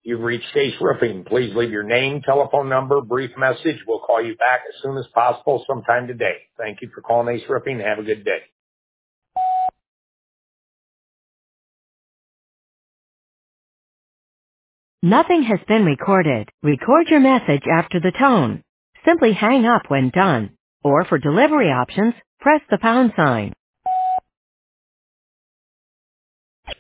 You've reached Ace Roofing. Please leave your name, telephone number, brief message. We'll call you back as soon as possible sometime today. Thank you for calling Ace Roofing. Have a good day. Nothing has been recorded. Record your message after the tone. Simply hang up when done. Or for delivery options, press the pound sign.